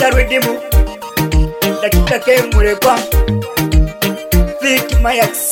Redimu dakika kemulekwa Vic Mayax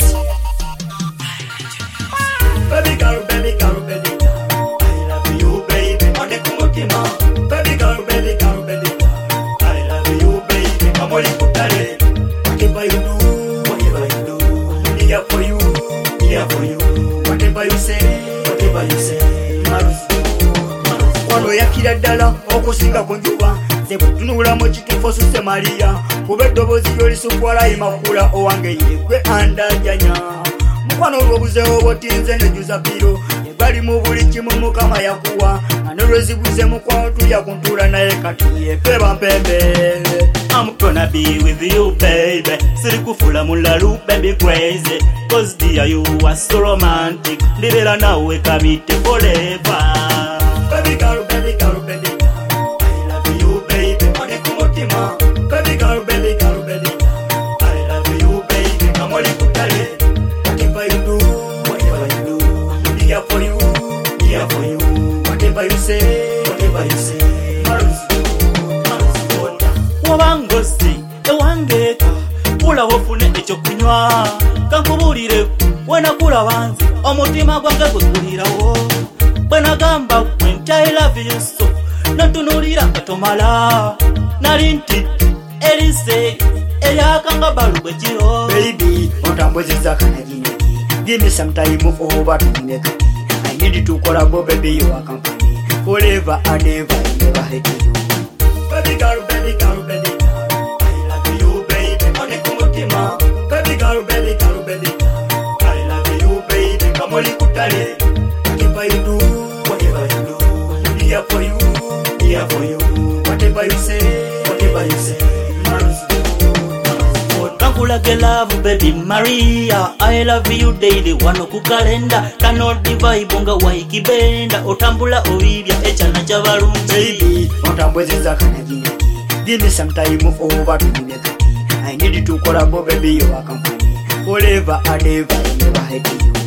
Baby girl, baby girl, baby girl, I love you, baby. On the kumutima, baby girl, baby girl, baby girl, I love you, baby. I'm only putale. Whatever you do, whatever you do, I'm here for you, here for you. Whatever you say, whatever you say, wano yakira ddala okusinga ku njuba nze bwetunula mu kifo suse Maria kuba eddoboozi ly'olisukwala imakula owange yegwe andajanya mukwano olw'obuzeewo bwotinze nejuza piro ebali mu buli kimu Mukama yakuwa anolwezibuze mukwano tulya kuntuula naye kati yepeba mpembe. I'm gonna be with you, baby. Sirikufula mulalu, baby crazy. Cause dear, you are so romantic. Nibera nawe kamite forever. Baby girl, baby girl, baby girl, I love you, baby. On the kumutima, baby girl, baby girl, baby girl, I love you, baby. I'm only putale. Whatever you do, whatever you do, I'm here for you, here for you. Whatever you say, whatever you say, Wabangosi, ewangeka, pula wofune echokunywa. Kankubulire, wena kula wanzi, omutima gwange gukulirawo. Bwena gamba, when I love you so, natunulira katomala. Nalinti, elise, eyakanga balugwe jiro. Baby, otambwezeza kanajineki. Give me some time over to make it. I need to collaborate, baby, you are company. Forever and ever, I never hate you. Baby girl, baby girl, baby girl, I love you, baby. On the kumutima, baby girl, baby girl, baby girl, I love you, baby. Come on, kutale. Whatever you do, whatever you do, I'm here for you, here for you. Whatever you say, whatever you say, Kankulage love, baby Maria. I love you daily, wano kukalenda. Cannot divide bonga waikibenda. Otambula oibya, echana chavarunzi. Baby, otambwezeza kanajineki. Give me some time over to make it. I need to collaborate, baby, you are company. Forever and ever, I never hate you.